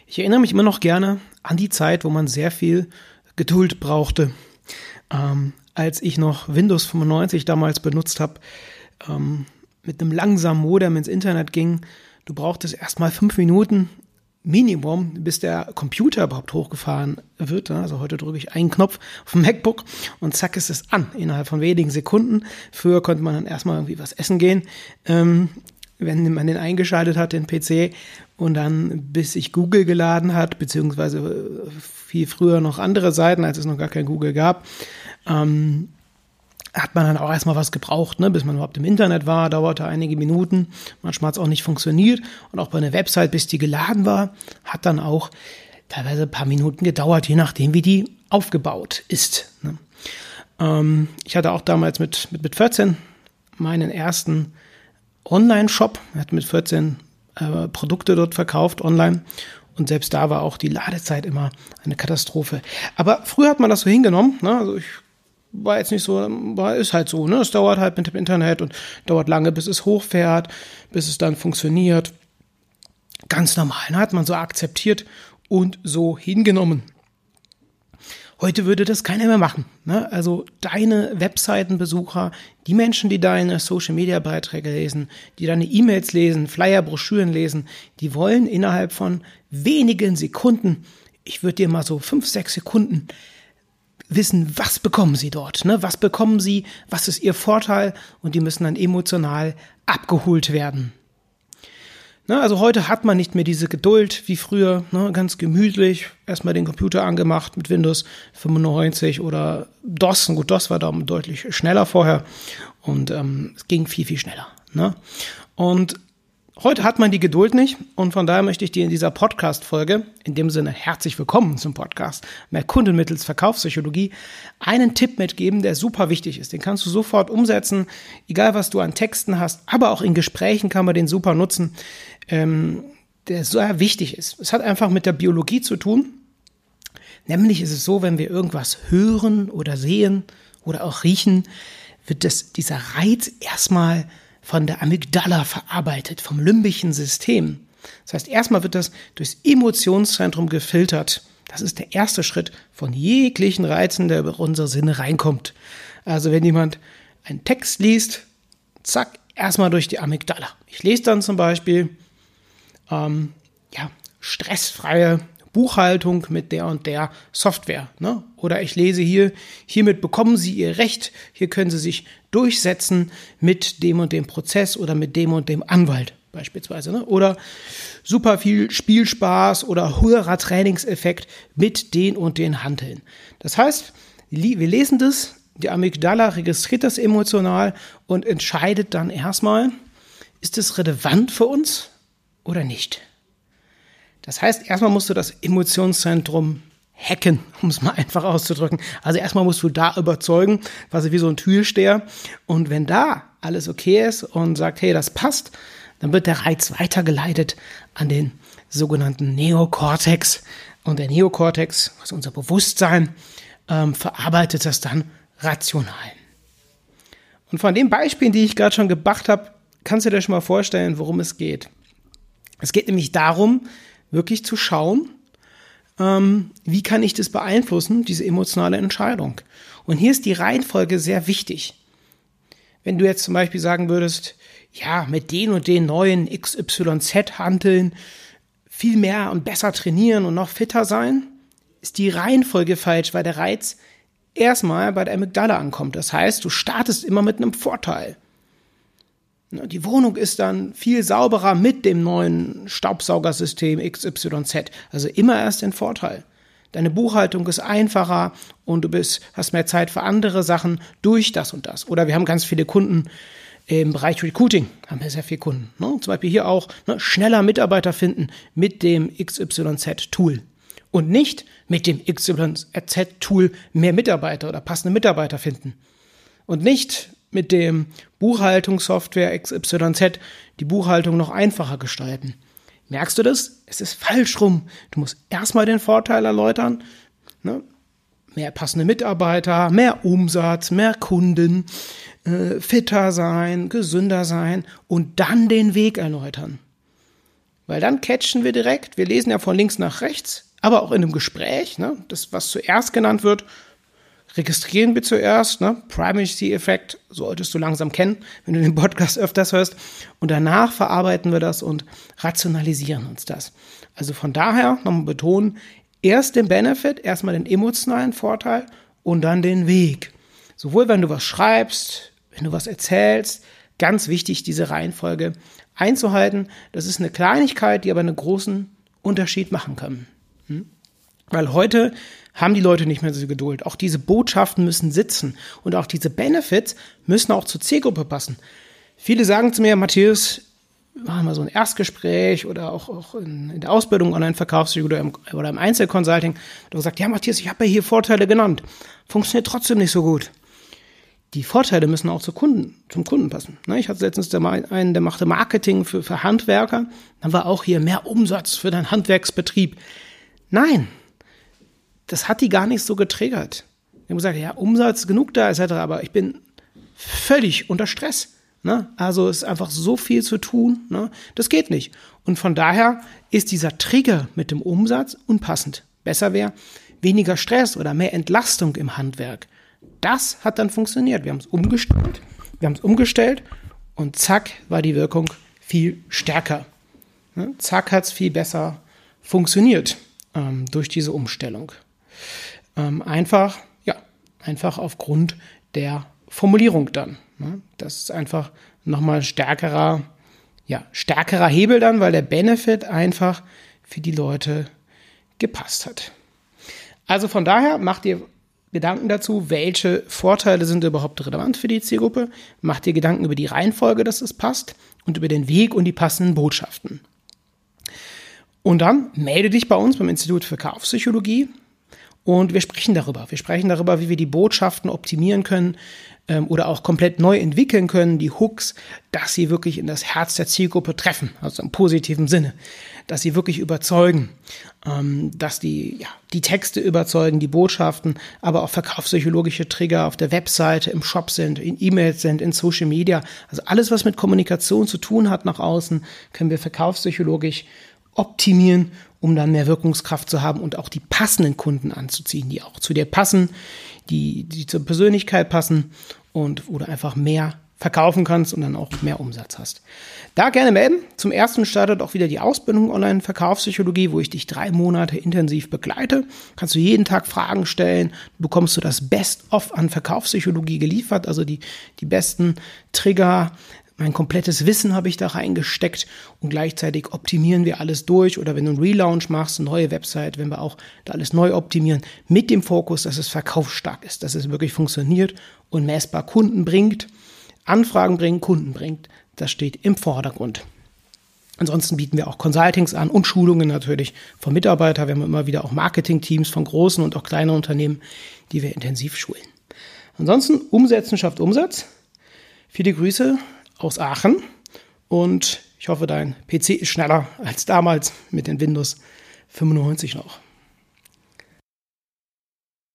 Ich erinnere mich immer noch gerne an die Zeit, wo man sehr viel Geduld brauchte. Als ich noch Windows 95 damals benutzt habe, mit einem langsamen Modem ins Internet ging, du brauchtest erstmal 5 Minuten Minimum, bis der Computer überhaupt hochgefahren wird. Also heute drücke ich einen Knopf auf dem MacBook und zack ist es an, innerhalb von wenigen Sekunden. Früher konnte man dann erstmal irgendwie was essen gehen, wenn man den eingeschaltet hat, den PC, und dann bis sich Google geladen hat, beziehungsweise viel früher noch andere Seiten, als es noch gar kein Google gab, hat man dann auch erstmal was gebraucht, bis man überhaupt im Internet war, dauerte einige Minuten, manchmal hat es auch nicht funktioniert, und auch bei einer Website, bis die geladen war, hat dann auch teilweise ein paar Minuten gedauert, je nachdem, wie die aufgebaut ist. Ich hatte auch damals mit 14 meinen ersten Online-Shop, hatte mit 14 Produkte dort verkauft online, und selbst da war auch die Ladezeit immer eine Katastrophe. Aber früher hat man das so hingenommen, also ich war jetzt nicht so, ist halt so, es dauert halt mit dem Internet und dauert lange, bis es hochfährt, bis es dann funktioniert. Ganz normal, hat man so akzeptiert und so hingenommen. Heute würde das keiner mehr machen, Also deine Webseitenbesucher, die Menschen, die deine Social-Media-Beiträge lesen, die deine E-Mails lesen, Flyer, Broschüren lesen, die wollen innerhalb von wenigen Sekunden, ich würde dir mal so 5-6 Sekunden wissen, was bekommen sie dort, was bekommen sie, was ist ihr Vorteil, und die müssen dann emotional abgeholt werden. Also heute hat man nicht mehr diese Geduld wie früher, ganz gemütlich, erstmal den Computer angemacht mit Windows 95 oder DOS. Gut, DOS war da deutlich schneller vorher, und es ging viel, viel schneller. Und heute hat man die Geduld nicht, und von daher möchte ich dir in dieser Podcast-Folge, in dem Sinne herzlich willkommen zum Podcast Mehr Kunden mittels Verkaufspsychologie, einen Tipp mitgeben, der super wichtig ist. Den kannst du sofort umsetzen, egal was du an Texten hast, aber auch in Gesprächen kann man den super nutzen, der sehr wichtig ist. Es hat einfach mit der Biologie zu tun. Nämlich ist es so, wenn wir irgendwas hören oder sehen oder auch riechen, wird dieser Reiz erstmal von der Amygdala verarbeitet, vom limbischen System. Das heißt, erstmal wird das durchs Emotionszentrum gefiltert. Das ist der erste Schritt von jeglichen Reizen, der über unsere Sinne reinkommt. Also wenn jemand einen Text liest, zack, erstmal durch die Amygdala. Ich lese dann zum Beispiel stressfreie Buchhaltung mit der und der Software. Oder ich lese hiermit bekommen Sie Ihr Recht, hier können Sie sich durchsetzen mit dem und dem Prozess oder mit dem und dem Anwalt beispielsweise. Oder super viel Spielspaß oder höherer Trainingseffekt mit den und den Hanteln. Das heißt, wir lesen das, die Amygdala registriert das emotional und entscheidet dann erstmal, ist es relevant für uns oder nicht. Das heißt, erstmal musst du das Emotionszentrum hacken, um es mal einfach auszudrücken. Also erstmal musst du da überzeugen, quasi wie so ein Türsteher. Und wenn da alles okay ist und sagt, hey, das passt, dann wird der Reiz weitergeleitet an den sogenannten Neokortex. Und der Neokortex, also unser Bewusstsein, verarbeitet das dann rational. Und von den Beispielen, die ich gerade schon gebracht habe, kannst du dir schon mal vorstellen, worum es geht. Es geht nämlich darum, wirklich zu schauen, wie kann ich das beeinflussen, diese emotionale Entscheidung. Und hier ist die Reihenfolge sehr wichtig. Wenn du jetzt zum Beispiel sagen würdest, ja, mit den und den neuen XYZ-Hanteln viel mehr und besser trainieren und noch fitter sein, ist die Reihenfolge falsch, weil der Reiz erstmal bei der Amygdala ankommt. Das heißt, du startest immer mit einem Vorteil. Die Wohnung ist dann viel sauberer mit dem neuen Staubsaugersystem XYZ. Also immer erst den Vorteil. Deine Buchhaltung ist einfacher und du hast mehr Zeit für andere Sachen durch das und das. Oder wir haben ganz viele Kunden im Bereich Recruiting, haben wir sehr viele Kunden. Zum Beispiel hier auch schneller Mitarbeiter finden mit dem XYZ-Tool. Und nicht mit dem XYZ-Tool mehr Mitarbeiter oder passende Mitarbeiter finden. Und nicht mit dem Buchhaltungssoftware XYZ die Buchhaltung noch einfacher gestalten. Merkst du das? Es ist falsch rum. Du musst erstmal den Vorteil erläutern. Mehr passende Mitarbeiter, mehr Umsatz, mehr Kunden, fitter sein, gesünder sein und dann den Weg erläutern. Weil dann catchen wir direkt, wir lesen ja von links nach rechts, aber auch in einem Gespräch, ne, das, was zuerst genannt wird, registrieren wir zuerst, ne, Primacy-Effekt solltest du langsam kennen, wenn du den Podcast öfters hörst, und danach verarbeiten wir das und rationalisieren uns das. Also von daher nochmal betonen, erst den Benefit, erstmal den emotionalen Vorteil und dann den Weg. Sowohl wenn du was schreibst, wenn du was erzählst, ganz wichtig, diese Reihenfolge einzuhalten. Das ist eine Kleinigkeit, die aber einen großen Unterschied machen kann. Weil heute haben die Leute nicht mehr so Geduld. Auch diese Botschaften müssen sitzen und auch diese Benefits müssen auch zur Zielgruppe passen. Viele sagen zu mir, Matthias, machen wir so ein Erstgespräch oder auch in der Ausbildung Online-Verkaufspsychologie oder im Einzelconsulting. Du sagst, ja Matthias, ich habe ja hier Vorteile genannt. Funktioniert trotzdem nicht so gut. Die Vorteile müssen auch zum Kunden passen. Ich hatte letztens einen, der machte Marketing für Handwerker. Dann war auch hier mehr Umsatz für deinen Handwerksbetrieb. Nein, das hat die gar nicht so getriggert. Die haben gesagt, ja, Umsatz genug da, etc. Aber ich bin völlig unter Stress. Also es ist einfach so viel zu tun. Das geht nicht. Und von daher ist dieser Trigger mit dem Umsatz unpassend. Besser wäre weniger Stress oder mehr Entlastung im Handwerk. Das hat dann funktioniert. Wir haben es umgestellt und zack war die Wirkung viel stärker. Zack hat es viel besser funktioniert durch diese Umstellung. Einfach aufgrund der Formulierung dann. Das ist einfach nochmal stärkerer Hebel dann, weil der Benefit einfach für die Leute gepasst hat. Also von daher macht ihr Gedanken dazu, welche Vorteile sind überhaupt relevant für die Zielgruppe. Mach dir Gedanken über die Reihenfolge, dass es passt und über den Weg und die passenden Botschaften. Und dann melde dich bei uns beim Institut für Verkaufspsychologie und wir sprechen darüber. Wir sprechen darüber, wie wir die Botschaften optimieren können oder auch komplett neu entwickeln können, die Hooks, dass sie wirklich in das Herz der Zielgruppe treffen, also im positiven Sinne, dass sie wirklich überzeugen, dass die Texte überzeugen, die Botschaften, aber auch verkaufspsychologische Trigger auf der Webseite, im Shop sind, in E-Mails sind, in Social Media. Also alles, was mit Kommunikation zu tun hat nach außen, können wir verkaufspsychologisch optimieren, um dann mehr Wirkungskraft zu haben und auch die passenden Kunden anzuziehen, die auch zu dir passen, die zur Persönlichkeit passen und wo du einfach mehr verkaufen kannst und dann auch mehr Umsatz hast. Da gerne melden. Zum ersten startet auch wieder die Ausbildung Online-Verkaufspsychologie, wo ich dich 3 Monate intensiv begleite. Kannst du jeden Tag Fragen stellen, bekommst du das Best-of an Verkaufspsychologie geliefert, also die besten Trigger. Mein komplettes Wissen habe ich da reingesteckt und gleichzeitig optimieren wir alles durch. Oder wenn du einen Relaunch machst, eine neue Website, wenn wir auch da alles neu optimieren, mit dem Fokus, dass es verkaufsstark ist, dass es wirklich funktioniert und messbar Kunden bringt, Anfragen bringt, Kunden bringt. Das steht im Vordergrund. Ansonsten bieten wir auch Consultings an und Schulungen natürlich von Mitarbeitern. Wir haben immer wieder auch Marketing-Teams von großen und auch kleinen Unternehmen, die wir intensiv schulen. Ansonsten Umsetzen schafft Umsatz. Viele Grüße aus Aachen und ich hoffe, dein PC ist schneller als damals mit den Windows 95 noch.